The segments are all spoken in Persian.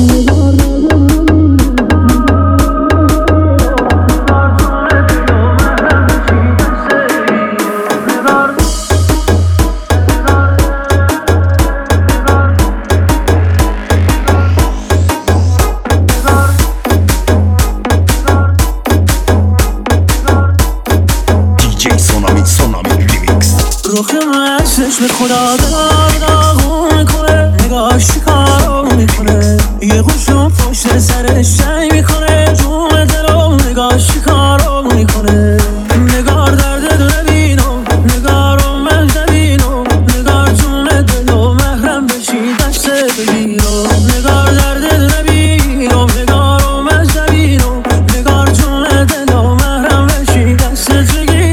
چشم خدا داغون میکنه، نگاهش چیکار میکنه، یه خوشم پشت سرش سعی میکنه، جون دلم نگاهش چیکار میکنه. نگار درد دو نبینم، نگارم من نبینم، نگار جون دلم محرم بشی دست بگیرم. نگار درد دو نبینم، نگارم من نبینم، نگار جون دلم محرم بشی دست بگیرم.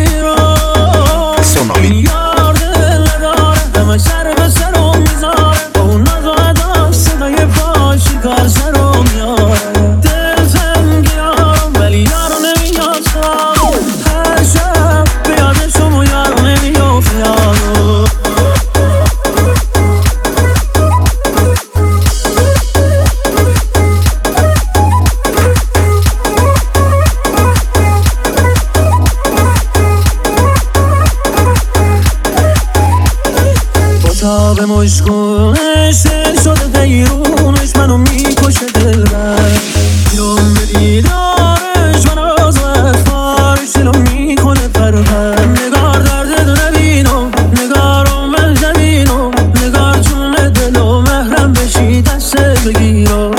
سر به سرم میذاره با اون ناز و ادام، صدای پاش کار سرم میاره. دل تنگیارم ولی یارو نمیاشم، هر شب به یادشم و یارو نمیافتم. تاب مشکونش دل شده دیرونش منو میکشه دلبر. بیرون به دیدارش من آز و اخبارش دلو میکنه پرپر. نگار درد دو نبینم، نگارم من نبینم، نگار جون دلو محرم بشی دست بگیرم.